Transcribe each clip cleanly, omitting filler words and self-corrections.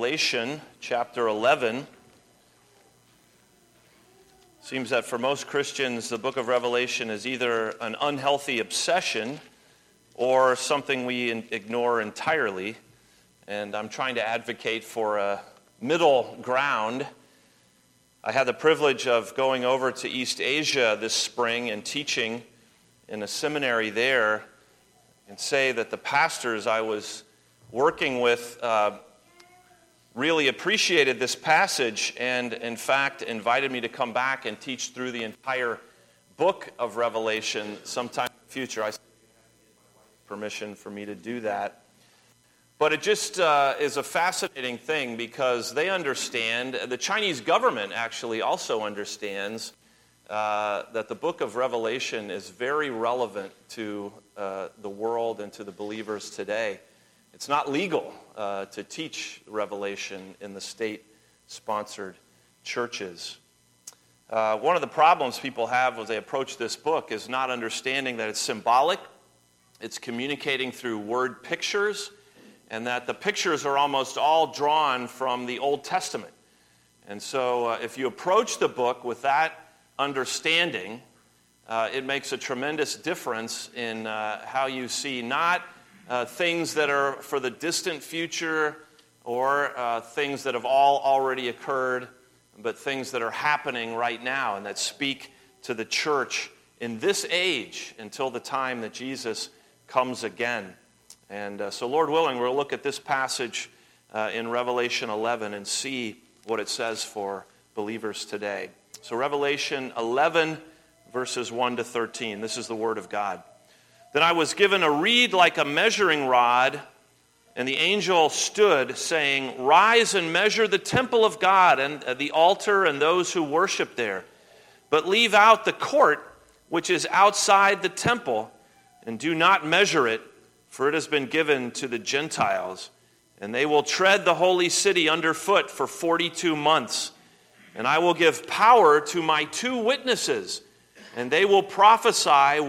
Revelation, chapter 11. Seems that for most Christians, the book of Revelation is either an unhealthy obsession or something we ignore entirely. And I'm trying to advocate for a middle ground. I had the privilege of going over to East Asia this spring and teaching in a seminary there, and say that the pastors I was working with really appreciated this passage and, in fact, invited me to come back and teach through the entire book of Revelation sometime in the future. I permission for me to do that. But it just is a fascinating thing because they understand, the Chinese government actually also understands that the book of Revelation is very relevant to the world and to the believers today. It's not legal to teach Revelation in the state-sponsored churches. One of the problems people have as they approach this book is not understanding that it's symbolic, it's communicating through word pictures, and that the pictures are almost all drawn from the Old Testament. And so if you approach the book with that understanding, it makes a tremendous difference in how you see not things that are for the distant future or things that have all already occurred, but things that are happening right now and that speak to the church in this age until the time that Jesus comes again. And so Lord willing, we'll look at this passage in Revelation 11 and see what it says for believers today. So Revelation 11, verses 1 to 13. This is the word of God. Then I was given a reed like a measuring rod, and the angel stood, saying, "Rise and measure the temple of God and the altar and those who worship there. But leave out the court which is outside the temple, and do not measure it, for it has been given to the Gentiles. And they will tread the holy city underfoot for 42 months. And I will give power to my 2 witnesses, and they will prophesy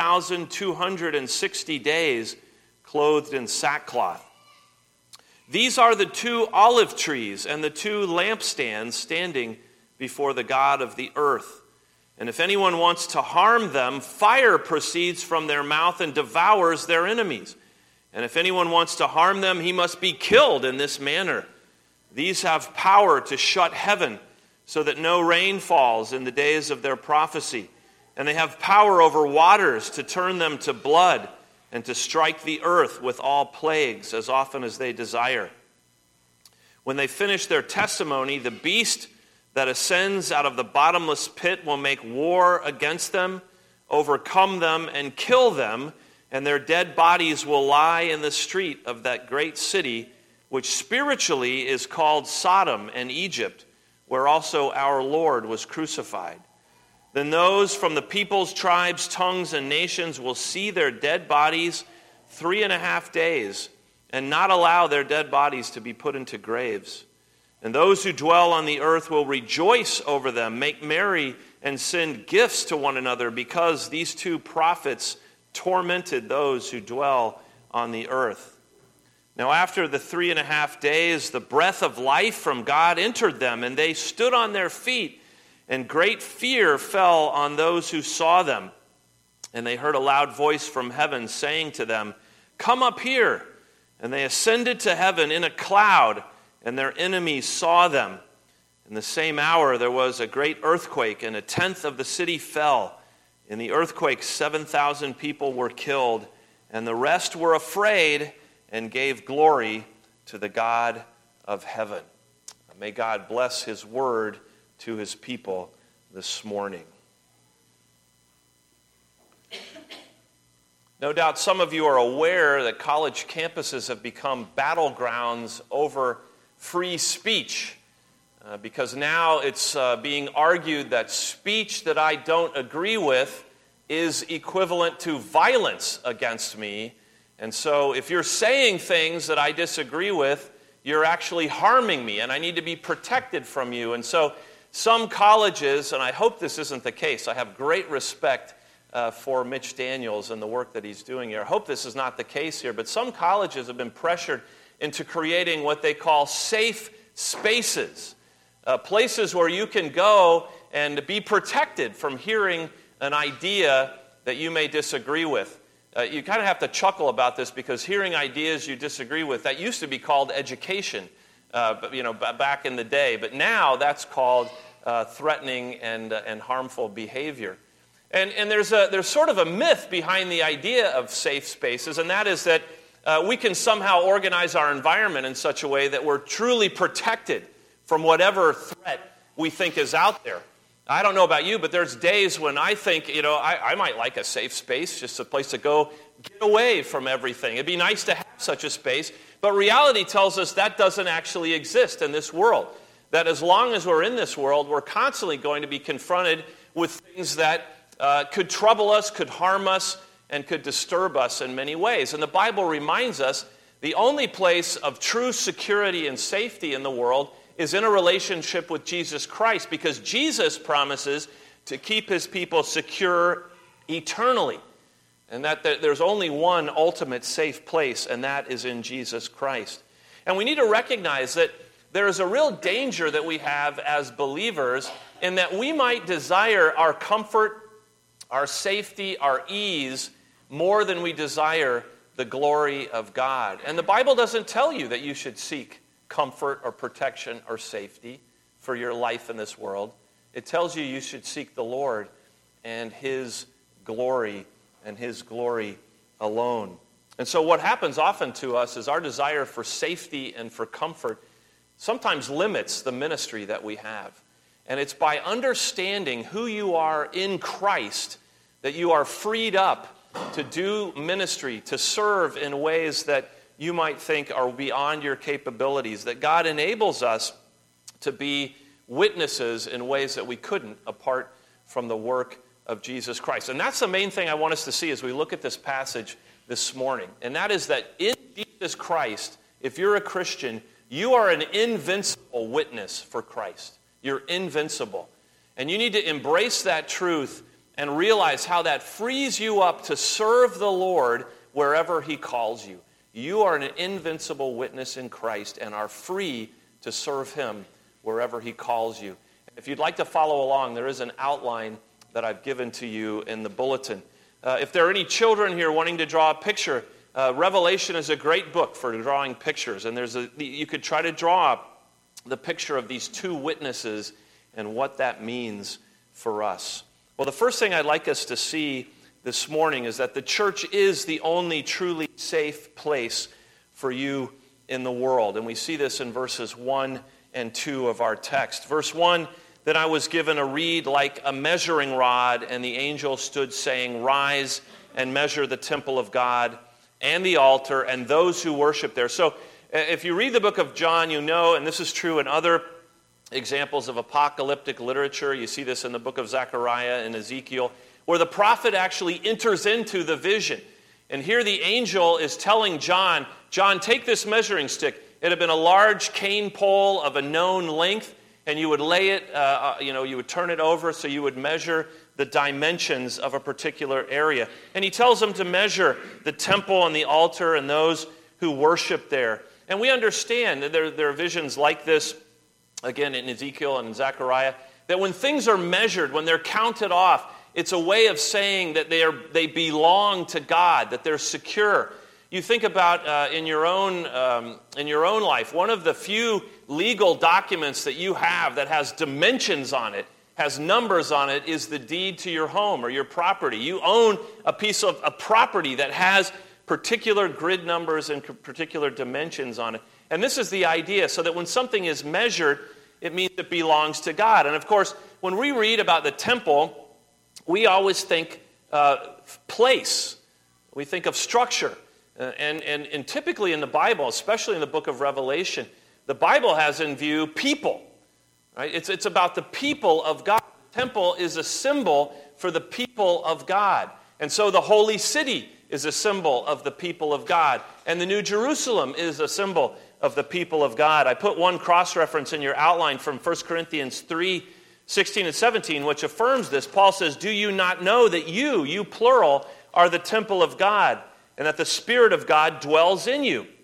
1,260 days, clothed in sackcloth. These are the 2 olive trees and the 2 lampstands standing before the God of the earth. And if anyone wants to harm them, fire proceeds from their mouth and devours their enemies. And if anyone wants to harm them, he must be killed in this manner. These have power to shut heaven, so that no rain falls in the days of their prophecy. And they have power over waters to turn them to blood and to strike the earth with all plagues as often as they desire. When they finish their testimony, the beast that ascends out of the bottomless pit will make war against them, overcome them, and kill them, and their dead bodies will lie in the street of that great city, which spiritually is called Sodom and Egypt, where also our Lord was crucified. Then those from the peoples, tribes, tongues, and nations will see their dead bodies 3.5 days, and not allow their dead bodies to be put into graves. And those who dwell on the earth will rejoice over them, make merry, and send gifts to one another, because these 2 prophets tormented those who dwell on the earth. Now after the 3.5 days, the breath of life from God entered them, and they stood on their feet, and great fear fell on those who saw them. And they heard a loud voice from heaven saying to them, "Come up here." And they ascended to heaven in a cloud, and their enemies saw them. In the same hour there was a great earthquake, and 1/10 of the city fell. In the earthquake 7,000 people were killed, and the rest were afraid and gave glory to the God of heaven. May God bless his word to his people this morning. No doubt some of you are aware that college campuses have become battlegrounds over free speech, because now it's being argued that speech that I don't agree with is equivalent to violence against me. And so if you're saying things that I disagree with, you're actually harming me, and I need to be protected from you. And so some colleges, and I hope this isn't the case, I have great respect for Mitch Daniels and the work that he's doing here. I hope this is not the case here, but some colleges have been pressured into creating what they call safe spaces, places where you can go and be protected from hearing an idea that you may disagree with. You kind of have to chuckle about this because hearing ideas you disagree with, that used to be called education, back in the day. But now that's called threatening and harmful behavior. And there's sort of a myth behind the idea of safe spaces, and that is that we can somehow organize our environment in such a way that we're truly protected from whatever threat we think is out there. I don't know about you, but there's days when I think, I might like a safe space, just a place to go get away from everything. It'd be nice to have such a space, but reality tells us that doesn't actually exist in this world. That as long as we're in this world, we're constantly going to be confronted with things that could trouble us, could harm us, and could disturb us in many ways. And the Bible reminds us the only place of true security and safety in the world is in a relationship with Jesus Christ, because Jesus promises to keep his people secure eternally. And that there's only one ultimate safe place, and that is in Jesus Christ. And we need to recognize that there is a real danger that we have as believers in that we might desire our comfort, our safety, our ease more than we desire the glory of God. And the Bible doesn't tell you that you should seek comfort or protection or safety for your life in this world. It tells you should seek the Lord and his glory and his glory alone. And so what happens often to us is our desire for safety and for comfort sometimes limits the ministry that we have. And it's by understanding who you are in Christ that you are freed up to do ministry, to serve in ways that you might think are beyond your capabilities, that God enables us to be witnesses in ways that we couldn't apart from the work of Jesus Christ. And that's the main thing I want us to see as we look at this passage this morning. And that is that in Jesus Christ, if you're a Christian, you are an invincible witness for Christ. You're invincible. And you need to embrace that truth and realize how that frees you up to serve the Lord wherever he calls you. You are an invincible witness in Christ and are free to serve him wherever he calls you. If you'd like to follow along, there is an outline that I've given to you in the bulletin. If there are any children here wanting to draw a picture, Revelation is a great book for drawing pictures. And you could try to draw the picture of these two witnesses and what that means for us. Well, the first thing I'd like us to see this morning is that the church is the only truly safe place for you in the world. And we see this in verses 1 and 2 of our text. Verse 1, then I was given a reed like a measuring rod, and the angel stood saying, rise and measure the temple of God and the altar and those who worship there. So if you read the book of John, you know, and this is true in other examples of apocalyptic literature, you see this in the book of Zechariah and Ezekiel, where the prophet actually enters into the vision. And here the angel is telling John, take this measuring stick. It had been a large cane pole of a known length, and you would lay it, you would turn it over so you would measure the dimensions of a particular area. And he tells him to measure the temple and the altar and those who worship there. And we understand that there are visions like this, again in Ezekiel and in Zechariah, that when things are measured, when they're counted off, it's a way of saying that they belong to God, that they're secure. You think about in your own life, one of the few legal documents that you have that has dimensions on it, has numbers on it, is the deed to your home or your property. You own a piece of a property that has particular grid numbers and particular dimensions on it. And this is the idea, so that when something is measured, it means it belongs to God. And of course, when we read about the temple, we always think place. We think of structure. And typically in the Bible, especially in the book of Revelation, the Bible has in view people. Right? It's about the people of God. The temple is a symbol for the people of God. And so the holy city is a symbol of the people of God. And the New Jerusalem is a symbol of the people of God. I put one cross-reference in your outline from 1 Corinthians 3:16 and 17, which affirms this. Paul says, do you not know that you plural, are the temple of God, and that the Spirit of God dwells in you?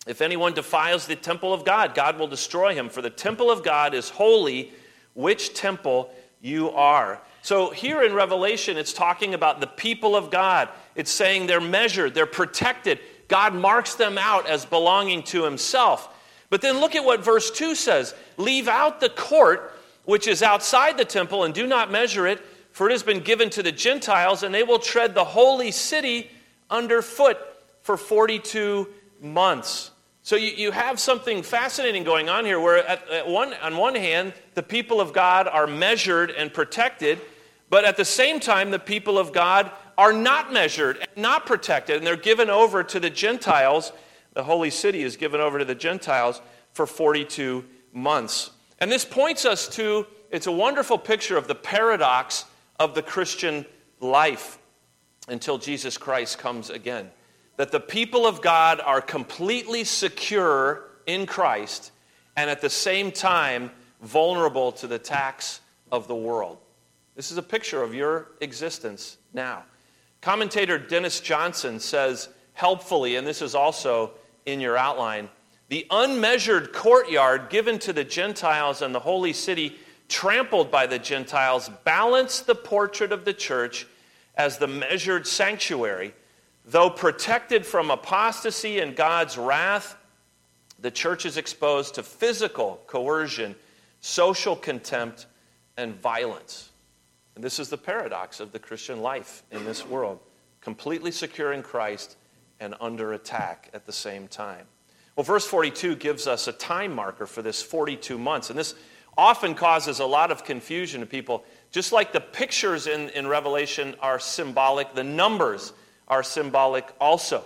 If anyone defiles the temple of God, God will destroy him. For the temple of God is holy, which temple you are. So here in Revelation, it's talking about the people of God. It's saying they're measured, they're protected. God marks them out as belonging to himself. But then look at what verse 2 says. Leave out the court, which is outside the temple, and do not measure it, for it has been given to the Gentiles, and they will tread the holy city underfoot for 42 months. So you have something fascinating going on here where on one hand, the people of God are measured and protected, but at the same time, the people of God are not measured and not protected, and they're given over to the Gentiles. The holy city is given over to the Gentiles for 42 months. And this points us to, it's a wonderful picture of the paradox of the Christian life until Jesus Christ comes again. That the people of God are completely secure in Christ and at the same time vulnerable to the attacks of the world. This is a picture of your existence now. Commentator Dennis Johnson says helpfully, and this is also in your outline, the unmeasured courtyard given to the Gentiles and the holy city trampled by the Gentiles balance the portrait of the church as the measured sanctuary. Though protected from apostasy and God's wrath, the church is exposed to physical coercion, social contempt, and violence. And this is the paradox of the Christian life in this world. Completely secure in Christ and under attack at the same time. Well, verse 42 gives us a time marker for this 42 months. And this often causes a lot of confusion to people. Just like the pictures in Revelation are symbolic, the numbers are symbolic also.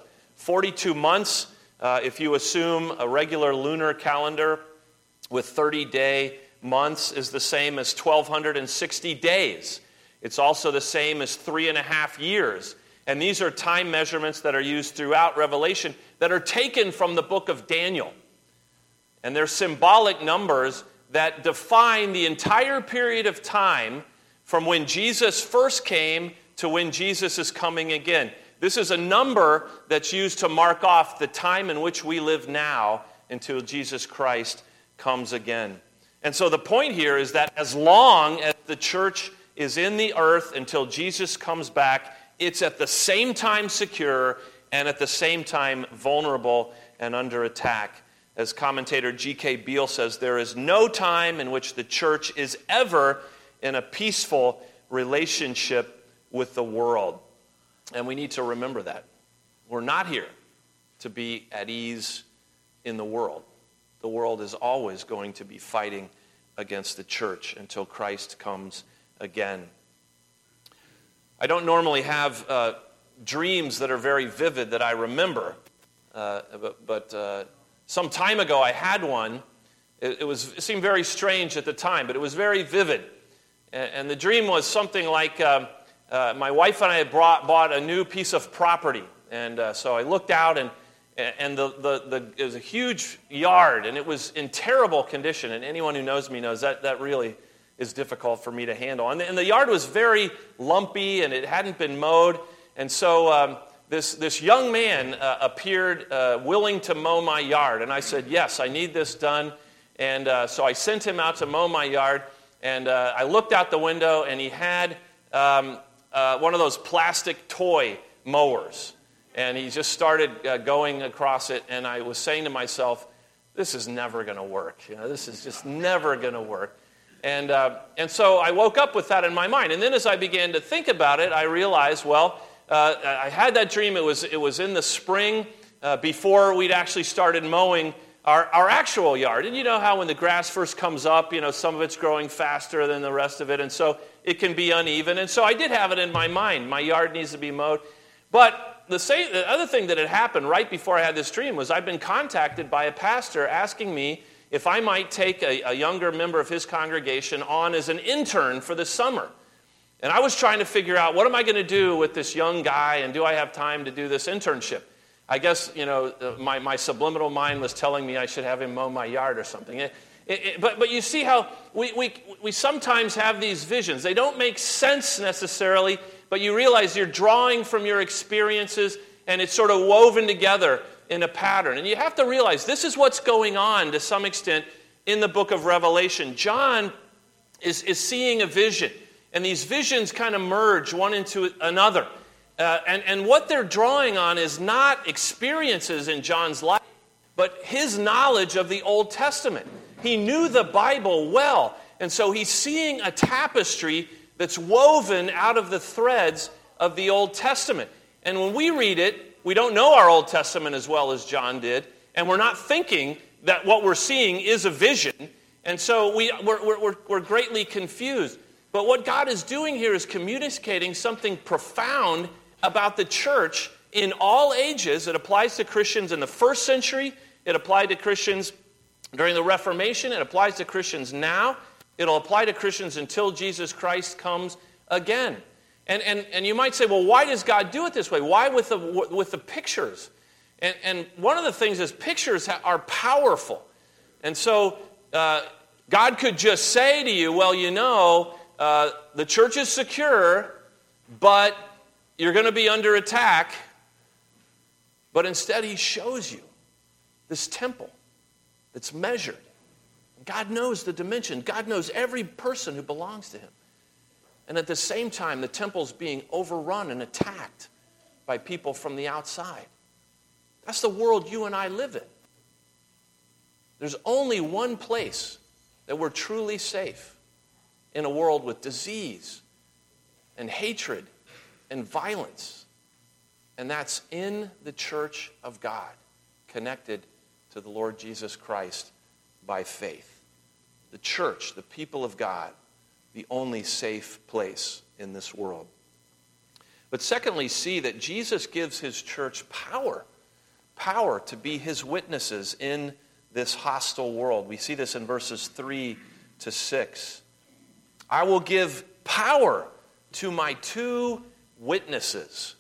42 months, if you assume a regular lunar calendar with 30-day months, is the same as 1,260 days. It's also the same as 3.5 years. And these are time measurements that are used throughout Revelation that are taken from the book of Daniel. And they're symbolic numbers that define the entire period of time from when Jesus first came to when Jesus is coming again. This is a number that's used to mark off the time in which we live now until Jesus Christ comes again. And so the point here is that as long as the church is in the earth until Jesus comes back, it's at the same time secure and at the same time vulnerable and under attack. As commentator G.K. Beale says, there is no time in which the church is ever in a peaceful relationship with the world. And we need to remember that. We're not here to be at ease in the world. The world is always going to be fighting against the church until Christ comes again. I don't normally have dreams that are very vivid that I remember, but some time ago I had one. It seemed very strange at the time, but it was very vivid. And the dream was something like my wife and I had bought a new piece of property. And so I looked out, and it was a huge yard, and it was in terrible condition. And anyone who knows me knows that really is difficult for me to handle. And the yard was very lumpy, and it hadn't been mowed. And so this young man appeared willing to mow my yard. And I said, yes, I need this done. And so I sent him out to mow my yard. And I looked out the window, and he had one of those plastic toy mowers. And he just started going across it. And I was saying to myself, this is never going to work. This is just never going to work. And so I woke up with that in my mind. And then as I began to think about it, I realized, I had that dream. It was in the spring before we'd actually started mowing our actual yard. And you know how when the grass first comes up, some of it's growing faster than the rest of it. And so it can be uneven. And so I did have it in my mind. My yard needs to be mowed. But the other thing that had happened right before I had this dream was I'd been contacted by a pastor asking me if I might take a younger member of his congregation on as an intern for the summer. And I was trying to figure out, what am I going to do with this young guy, and do I have time to do this internship? I guess, my subliminal mind was telling me I should have him mow my yard or something. But you see how we sometimes have these visions. They don't make sense necessarily, but you realize you're drawing from your experiences, and it's sort of woven together in a pattern. And you have to realize this is what's going on to some extent in the book of Revelation. John is seeing a vision, and these visions kind of merge one into another. And what they're drawing on is not experiences in John's life, but his knowledge of the Old Testament. He knew the Bible well, and so he's seeing a tapestry that's woven out of the threads of the Old Testament. And when we read it, we don't know our Old Testament as well as John did, and we're not thinking that what we're seeing is a vision, and so we're greatly confused. But what God is doing here is communicating something profound about the church in all ages. It applies to Christians in the first century. It applied to Christians during the Reformation. It applies to Christians now. It'll apply to Christians until Jesus Christ comes again. And you might say, well, why does God do it this way? Why with the pictures? And one of the things is pictures are powerful. And so God could just say to you, well, the church is secure, but you're going to be under attack. But instead, he shows you this temple that's measured. God knows the dimension. God knows every person who belongs to him. And at the same time, the temple's being overrun and attacked by people from the outside. That's the world you and I live in. There's only one place that we're truly safe in a world with disease and hatred and violence. And that's in the church of God, connected to the Lord Jesus Christ by faith. The church, the people of God, the only safe place in this world. But secondly, see that Jesus gives his church power to be his witnesses in this hostile world. We see this in verses 3 to 6. I will give power to my 2 witnesses.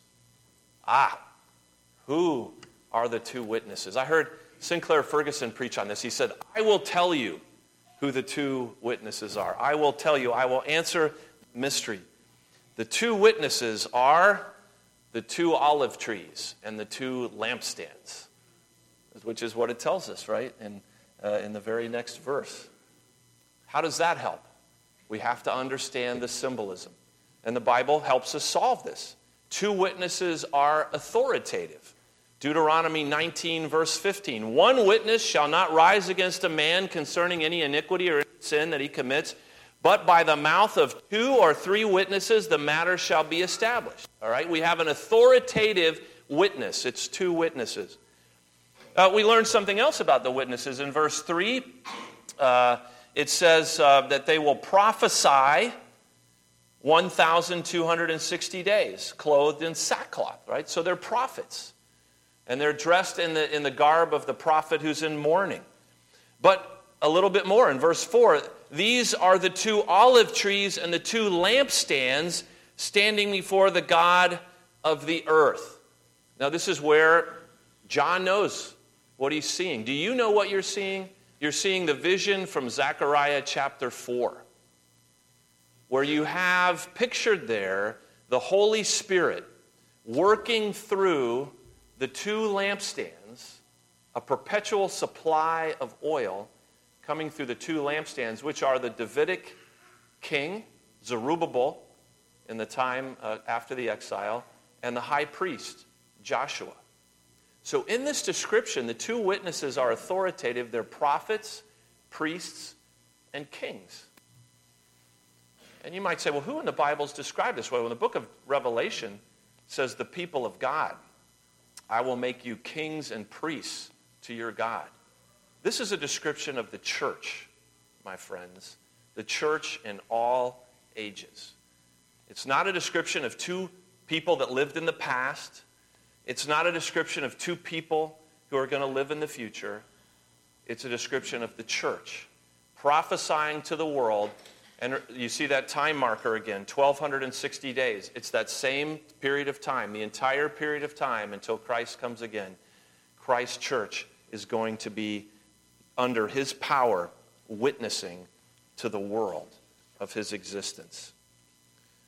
Who are the 2 witnesses? I heard Sinclair Ferguson preach on this. He said, I will tell you who the 2 witnesses are. I will tell you. I will answer the mystery. The 2 witnesses are the 2 olive trees and the 2 lampstands, which is what it tells us, right, in the very next verse. How does that help? We have to understand the symbolism. And the Bible helps us solve this. 2 witnesses are authoritative. Deuteronomy 19, verse 15. 1 witness shall not rise against a man concerning any iniquity or sin that he commits, but by the mouth of 2 or 3 witnesses the matter shall be established. All right, we have an authoritative witness. It's 2 witnesses. We learned something else about the witnesses. In verse 3, it says that they will prophesy 1,260 days, clothed in sackcloth, right? So they're prophets. And they're dressed in the garb of the prophet who's in mourning. But a little bit more in verse 4, these are the 2 olive trees and the 2 lampstands standing before the God of the earth. Now this is where John knows what he's seeing. Do you know what you're seeing? You're seeing the vision from Zechariah chapter 4, where you have pictured there the Holy Spirit working through the 2 lampstands, a perpetual supply of oil coming through the 2 lampstands, which are the Davidic king, Zerubbabel, in the time after the exile, and the high priest, Joshua. So in this description, the 2 witnesses are authoritative. They're prophets, priests, and kings. And you might say, well, who in the Bible is described this way? Well, the book of Revelation says the people of God. I will make you kings and priests to your God. This is a description of the church, my friends. The church in all ages. It's not a description of 2 people that lived in the past. It's not a description of 2 people who are going to live in the future. It's a description of the church, prophesying to the world. And you see that time marker again, 1,260 days. It's that same period of time, the entire period of time until Christ comes again. Christ's church is going to be under his power, witnessing to the world of his existence.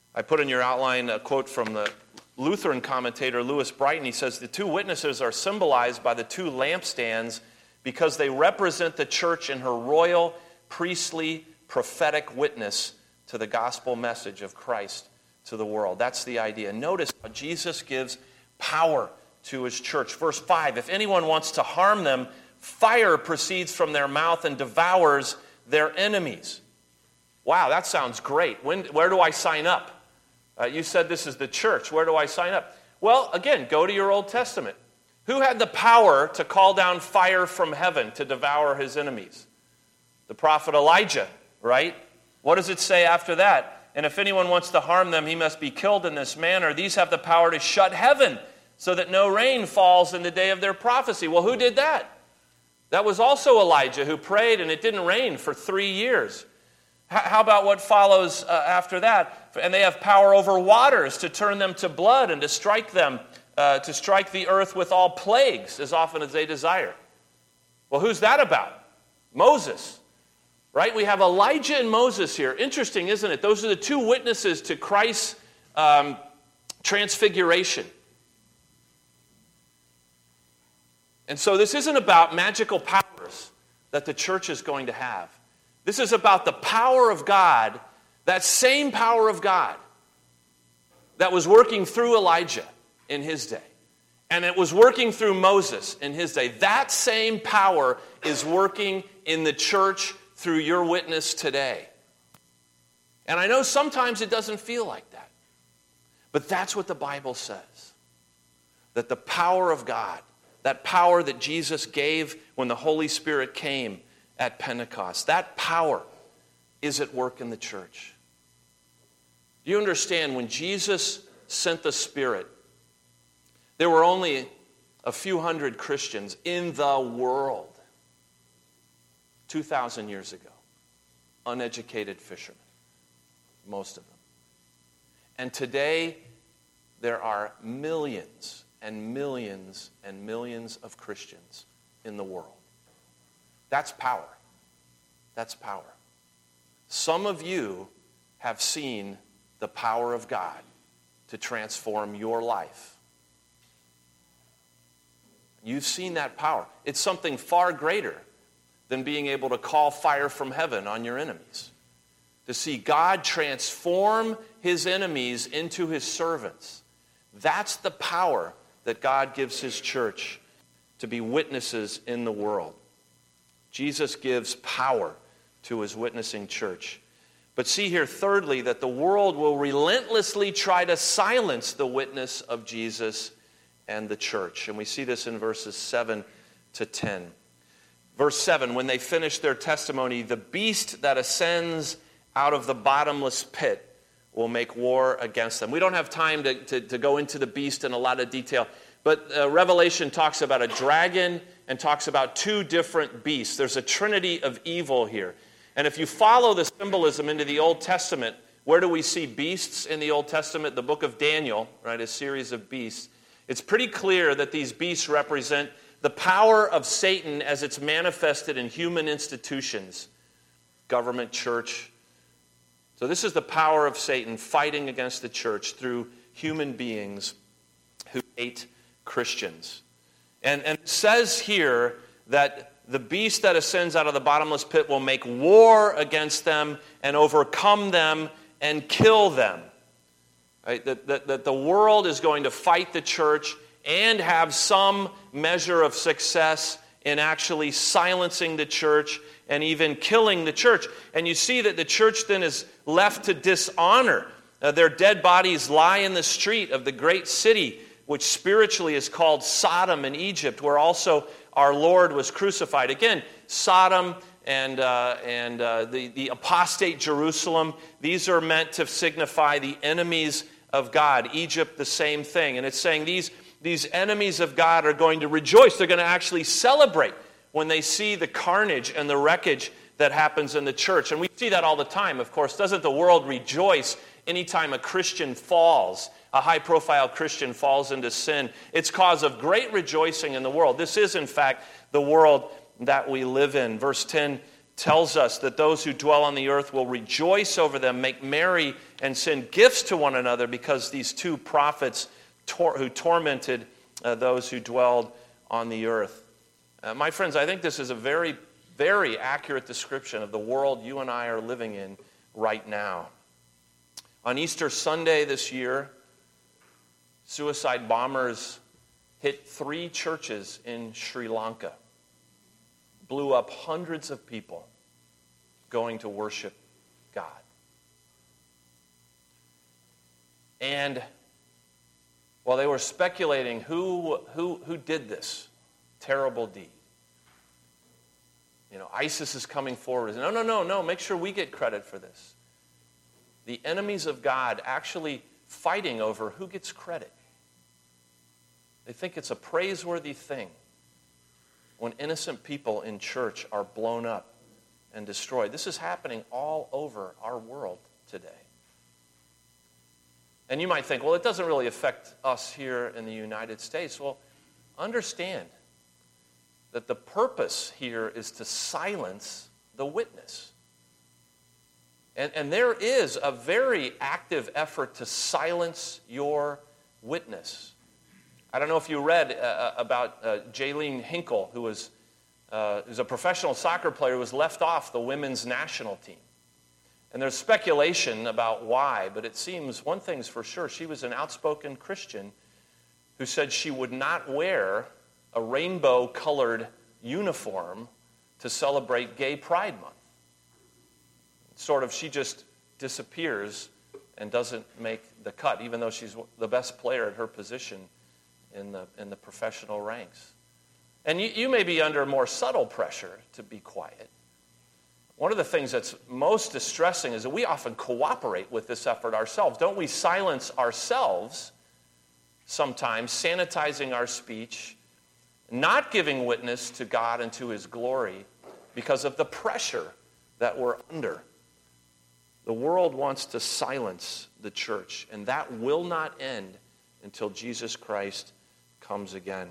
I put in your outline a quote from the Lutheran commentator Louis Brighton. He says, the two witnesses are symbolized by the two lampstands because they represent the church in her royal, priestly, prophetic witness to the gospel message of Christ to the world. That's the idea. Notice how Jesus gives power to his church. Verse 5, if anyone wants to harm them, fire proceeds from their mouth and devours their enemies. Wow, that sounds great. Where do I sign up? You said this is the church. Where do I sign up? Well, again, go to your Old Testament. Who had the power to call down fire from heaven to devour his enemies? The prophet Elijah, right? What does it say after that? And if anyone wants to harm them, he must be killed in this manner. These have the power to shut heaven so that no rain falls in the day of their prophecy. Well, who did that? That was also Elijah who prayed and it didn't rain for 3 years. How about what follows after that? And they have power over waters to turn them to blood and to strike the earth with all plagues as often as they desire. Well, who's that about? Moses, right? We have Elijah and Moses here. Interesting, isn't it? Those are the two witnesses to Christ's transfiguration. And so this isn't about magical powers that the church is going to have. This is about the power of God, that same power of God that was working through Elijah in his day. And it was working through Moses in his day. That same power is working in the church through your witness today. And I know sometimes it doesn't feel like that. But that's what the Bible says. That the power of God, that power that Jesus gave when the Holy Spirit came at Pentecost, that power is at work in the church. Do you understand, when Jesus sent the Spirit, there were only a few hundred Christians in the world 2,000 years ago. Uneducated fishermen, most of them. And today, there are millions and millions and millions of Christians in the world. That's power. That's power. Some of you have seen the power of God to transform your life. You've seen that power. It's something far greater than being able to call fire from heaven on your enemies. To see God transform his enemies into his servants. That's the power that God gives his church to be witnesses in the world. Jesus gives power to his witnessing church. But see here, thirdly, that the world will relentlessly try to silence the witness of Jesus and the church. And we see this in verses 7 to 10. Verse 7, when they finish their testimony, the beast that ascends out of the bottomless pit will make war against them. We don't have time to go into the beast in a lot of detail, but Revelation talks about a dragon and talks about two different beasts. There's a trinity of evil here. And if you follow the symbolism into the Old Testament, where do we see beasts in the Old Testament? The book of Daniel, right, a series of beasts. It's pretty clear that these beasts represent the power of Satan as it's manifested in human institutions, government, church. So this is the power of Satan fighting against the church through human beings who hate Christians. And it says here that the beast that ascends out of the bottomless pit will make war against them and overcome them and kill them. Right? That the world is going to fight the church and have some measure of success in actually silencing the church and even killing the church. And you see that the church then is left to dishonor. Their dead bodies lie in the street of the great city, which spiritually is called Sodom in Egypt, where also our Lord was crucified. Again, Sodom and the apostate Jerusalem, these are meant to signify the enemies of God. Egypt, the same thing. And it's saying these enemies of God are going to rejoice. They're going to actually celebrate when they see the carnage and the wreckage that happens in the church. And we see that all the time, of course. Doesn't the world rejoice anytime a Christian falls, a high-profile Christian falls into sin? It's cause of great rejoicing in the world. This is, in fact, the world that we live in. Verse 10 tells us that those who dwell on the earth will rejoice over them, make merry, and send gifts to one another because these two prophets who tormented those who dwelled on the earth. My friends, I think this is a very, very accurate description of the world you and I are living in right now. On Easter Sunday this year, suicide bombers hit 3 churches in Sri Lanka, blew up hundreds of people going to worship God. And while they were speculating who did this terrible deed, ISIS is coming forward. No, make sure we get credit for this. The enemies of God actually fighting over who gets credit. They think it's a praiseworthy thing when innocent people in church are blown up and destroyed. This is happening all over our world today. And you might think, well, it doesn't really affect us here in the United States. Well, understand that the purpose here is to silence the witness. And there is a very active effort to silence your witness. I don't know if you read about Jaylene Hinkle, who's a professional soccer player who was left off the women's national team. And there's speculation about why, but it seems one thing's for sure. She was an outspoken Christian who said she would not wear a rainbow-colored uniform to celebrate Gay Pride Month. She just disappears and doesn't make the cut, even though she's the best player at her position in the professional ranks. And you may be under more subtle pressure to be quiet. One of the things that's most distressing is that we often cooperate with this effort ourselves. Don't we silence ourselves sometimes, sanitizing our speech, not giving witness to God and to His glory because of the pressure that we're under? The world wants to silence the church, and that will not end until Jesus Christ comes again.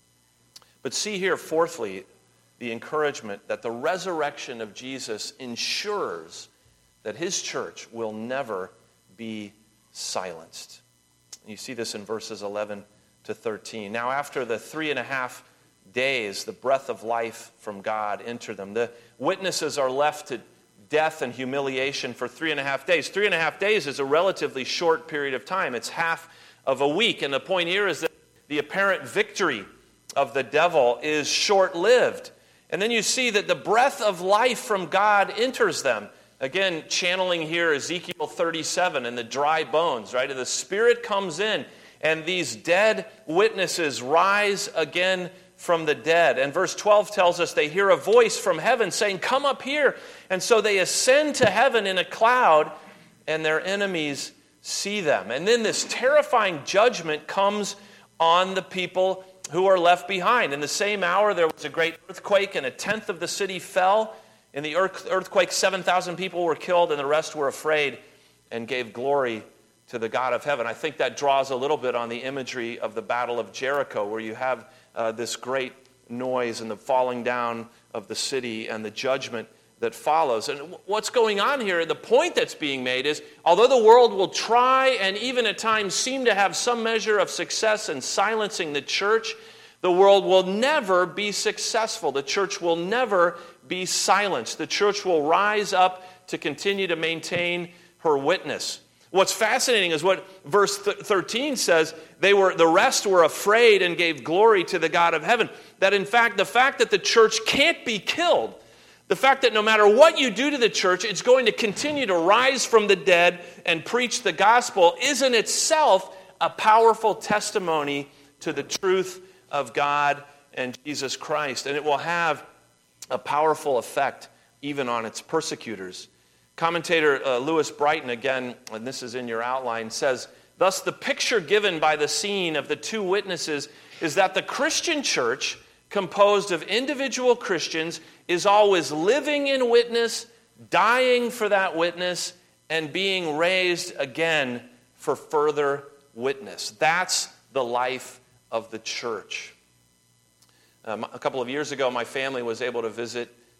But see here, fourthly, the encouragement that the resurrection of Jesus ensures that His church will never be silenced. You see this in verses 11 to 13. Now, after the 3.5 days, the breath of life from God entered them. The witnesses are left to death and humiliation for 3.5 days. 3.5 days is a relatively short period of time. It's half of a week. And the point here is that the apparent victory of the devil is short-lived. And then you see that the breath of life from God enters them. Again, channeling here Ezekiel 37 and the dry bones, right? And the Spirit comes in, and these dead witnesses rise again from the dead. And verse 12 tells us they hear a voice from heaven saying, "Come up here." And so they ascend to heaven in a cloud, and their enemies see them. And then this terrifying judgment comes on the people who are left behind. In the same hour, there was a great earthquake, and 1/10 of the city fell. In the earthquake, 7,000 people were killed, and the rest were afraid and gave glory to the God of heaven. I think that draws a little bit on the imagery of the Battle of Jericho, where you have this great noise and the falling down of the city and the judgment that follows. And what's going on here, the point that's being made is, although the world will try and even at times seem to have some measure of success in silencing the church, the world will never be successful. The church will never be silenced. The church will rise up to continue to maintain her witness. What's fascinating is what verse 13 says. The rest were afraid and gave glory to the God of heaven. That in fact, the fact that the church can't be killed, the fact that no matter what you do to the church, it's going to continue to rise from the dead and preach the gospel, is in itself a powerful testimony to the truth of God and Jesus Christ. And it will have a powerful effect even on its persecutors. Commentator Lewis Brighton, again, and this is in your outline, says, "Thus the picture given by the scene of the two witnesses is that the Christian church, composed of individual Christians, is always living in witness, dying for that witness, and being raised again for further witness." That's the life of the church. A couple of years ago, my family was able to visit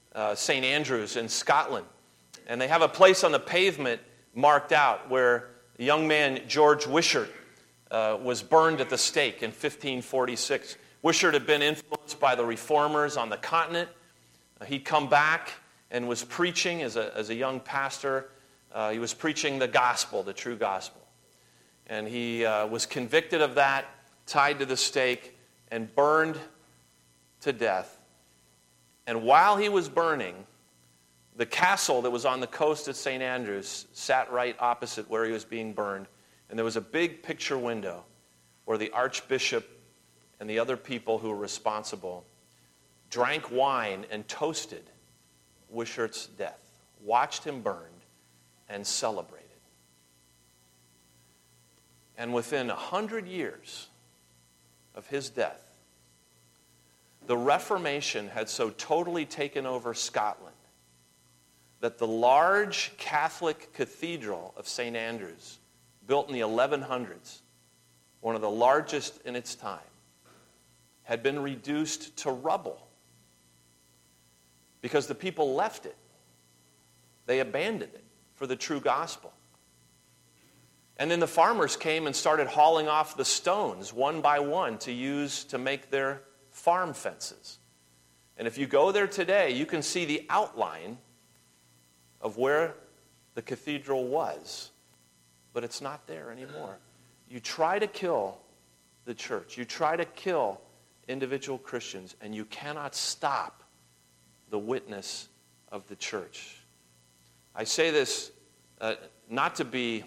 St. Andrews in Scotland. And they have a place on the pavement marked out where the young man George Wishart was burned at the stake in 1546. Wishart had been influenced by the reformers on the continent. He'd come back and was preaching as a young pastor. He was preaching the gospel, the true gospel. And he was convicted of that, tied to the stake, and burned to death. And while he was burning, the castle that was on the coast of St. Andrews sat right opposite where he was being burned. And there was a big picture window where the archbishop and the other people who were responsible drank wine and toasted Wishart's death, watched him burned, and celebrated. And within 100 years of his death, the Reformation had so totally taken over Scotland that the large Catholic cathedral of St. Andrews, built in the 1100s, one of the largest in its time, had been reduced to rubble because the people left it. They abandoned it for the true gospel. And then the farmers came and started hauling off the stones one by one to use to make their farm fences. And if you go there today, you can see the outline of where the cathedral was, but it's not there anymore. You try to kill the church, you try to kill individual Christians, and you cannot stop the witness of the church. I say this not to be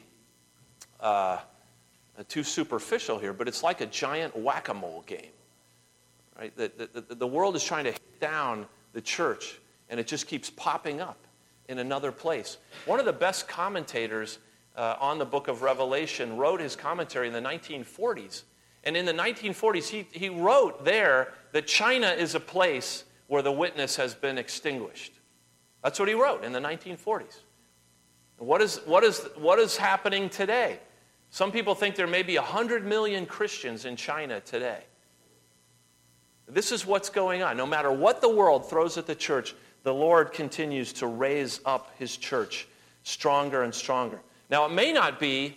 too superficial here, but it's like a giant whack-a-mole game. Right? The world is trying to hit down the church, and it just keeps popping up in another place. One of the best commentators on the book of Revelation wrote his commentary in the 1940s. And in the 1940s, he wrote there that China is a place where the witness has been extinguished. That's what he wrote in the 1940s. What is happening today? Some people think there may be 100 million Christians in China today. This is what's going on. No matter what the world throws at the church, the Lord continues to raise up his church stronger and stronger. Now, it may not be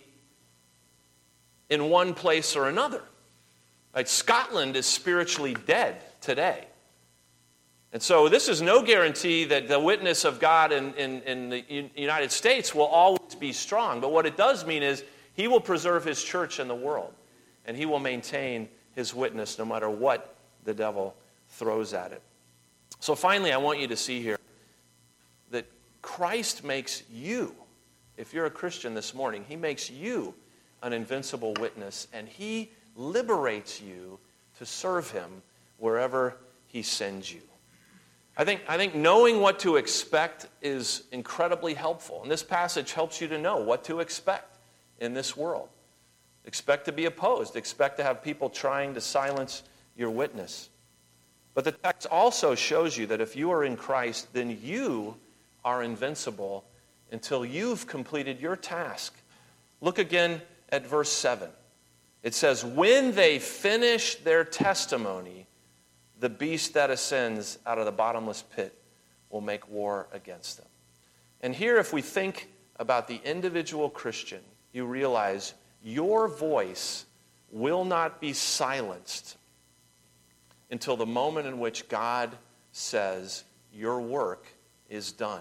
in one place or another. Like Scotland is spiritually dead today. And so this is no guarantee that the witness of God in the United States will always be strong. But what it does mean is he will preserve his church in the world. And he will maintain his witness no matter what the devil throws at it. So finally, I want you to see here that Christ makes you, if you're a Christian this morning, he makes you an invincible witness, and he liberates you to serve him wherever he sends you. I think knowing what to expect is incredibly helpful. And this passage helps you to know what to expect in this world. Expect to be opposed. Expect to have people trying to silence your witness. But the text also shows you that if you are in Christ, then you are invincible until you've completed your task. Look again at verse 7. It says, when they finish their testimony, the beast that ascends out of the bottomless pit will make war against them. And here, if we think about the individual Christian, you realize your voice will not be silenced until the moment in which God says your work is done.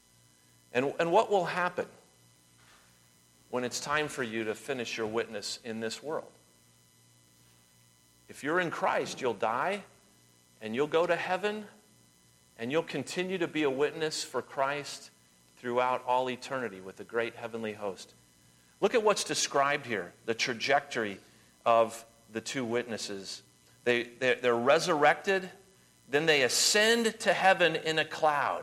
And what will happen when it's time for you to finish your witness in this world? If you're in Christ, you'll die, and you'll go to heaven, and you'll continue to be a witness for Christ throughout all eternity with the great heavenly host. Look at what's described here, the trajectory of the two witnesses. They're resurrected, then they ascend to heaven in a cloud.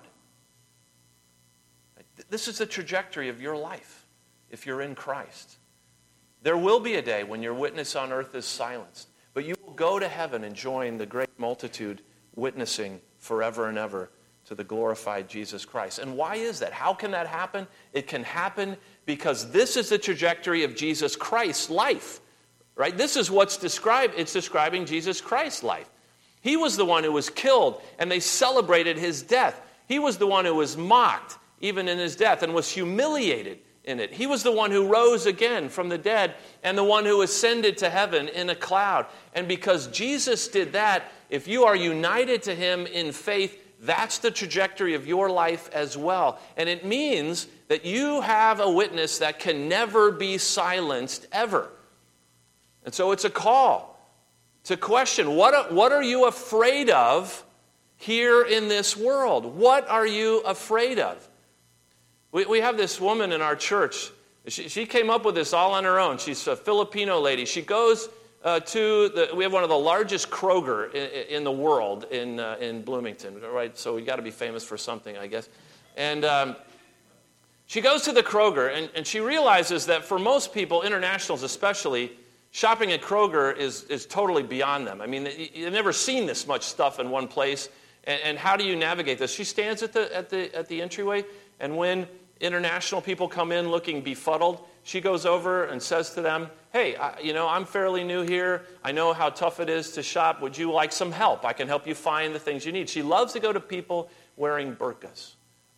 This is the trajectory of your life if you're in Christ. There will be a day when your witness on earth is silenced, but you will go to heaven and join the great multitude witnessing forever and ever to the glorified Jesus Christ. And why is that? How can that happen? It can happen because this is the trajectory of Jesus Christ's life. Right? This is what's described. It's describing Jesus Christ's life. He was the one who was killed, and they celebrated his death. He was the one who was mocked even in his death and was humiliated in it. He was the one who rose again from the dead and the one who ascended to heaven in a cloud. And because Jesus did that, if you are united to him in faith, that's the trajectory of your life as well. And it means that you have a witness that can never be silenced ever. And so it's a call to question, what are you afraid of here in this world? What are you afraid of? We have this woman in our church. She came up with this all on her own. She's a Filipino lady. She goes we have one of the largest Kroger in the world in Bloomington, right? So we got to be famous for something, I guess. And she goes to the Kroger, and she realizes that for most people, internationals especially, shopping at Kroger is totally beyond them. I mean, you've never seen this much stuff in one place. And how do you navigate this? She stands at the entryway, and when international people come in looking befuddled, she goes over and says to them, hey, I'm fairly new here. I know how tough it is to shop. Would you like some help? I can help you find the things you need. She loves to go to people wearing burqas.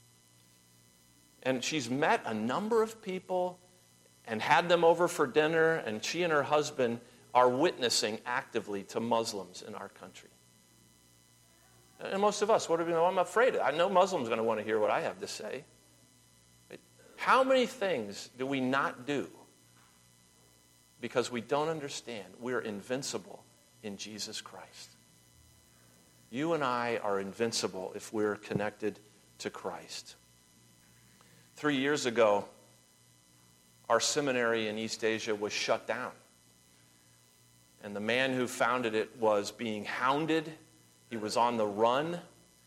And she's met a number of people and had them over for dinner, and she and her husband are witnessing actively to Muslims in our country. And most of us, I'm afraid of. I know Muslims are going to want to hear what I have to say. How many things do we not do because we don't understand we're invincible in Jesus Christ? You and I are invincible if we're connected to Christ. 3 years ago, our seminary in East Asia was shut down. And the man who founded it was being hounded. He was on the run,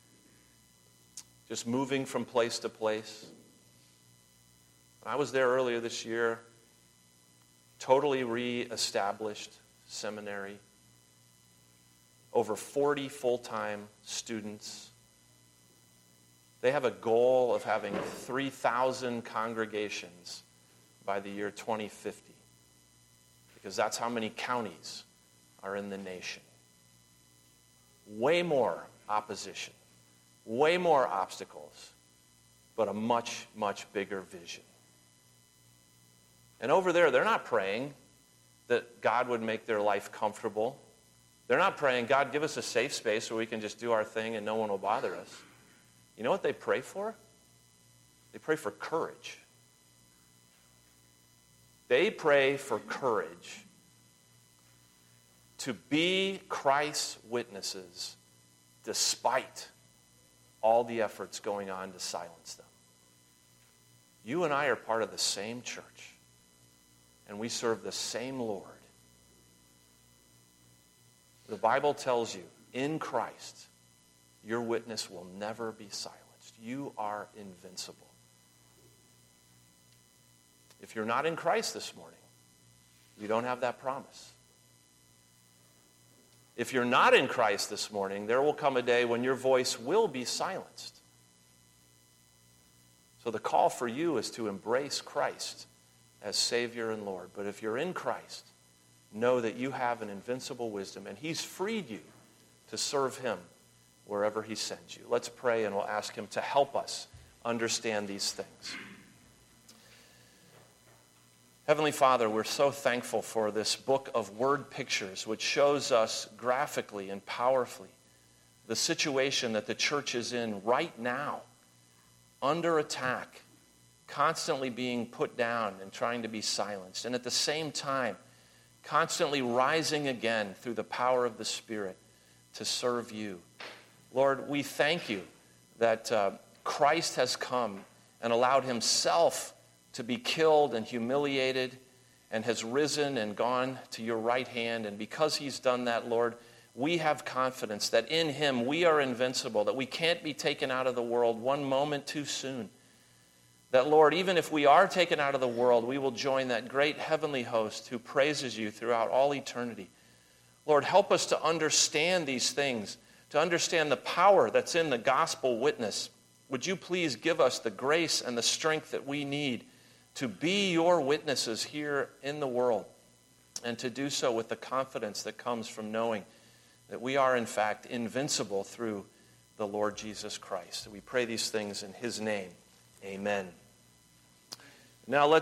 just moving from place to place. I was there earlier this year, totally re-established seminary, over 40 full-time students. They have a goal of having 3,000 congregations by the year 2050, because that's how many counties are in the nation. Way more opposition, way more obstacles, but a much, much bigger vision. And over there, they're not praying that God would make their life comfortable. They're not praying, God, give us a safe space where we can just do our thing and no one will bother us. You know what they pray for? They pray for courage. They pray for courage to be Christ's witnesses despite all the efforts going on to silence them. You and I are part of the same church, and we serve the same Lord. The Bible tells you, in Christ, your witness will never be silenced. You are invincible. If you're not in Christ this morning, you don't have that promise. If you're not in Christ this morning, there will come a day when your voice will be silenced. So the call for you is to embrace Christ as Savior and Lord. But if you're in Christ, know that you have an invincible wisdom, and He's freed you to serve Him wherever He sends you. Let's pray, and we'll ask Him to help us understand these things. Heavenly Father, we're so thankful for this book of word pictures, which shows us graphically and powerfully the situation that the church is in right now, under attack, constantly being put down and trying to be silenced, and at the same time, constantly rising again through the power of the Spirit to serve you. Lord, we thank you that Christ has come and allowed Himself to be killed and humiliated, and has risen and gone to your right hand. And because He's done that, Lord, we have confidence that in Him we are invincible, that we can't be taken out of the world one moment too soon. That, Lord, even if we are taken out of the world, we will join that great heavenly host who praises you throughout all eternity. Lord, help us to understand these things, to understand the power that's in the gospel witness. Would you please give us the grace and the strength that we need to be your witnesses here in the world, and to do so with the confidence that comes from knowing that we are, in fact, invincible through the Lord Jesus Christ. We pray these things in his name. Amen. Now let's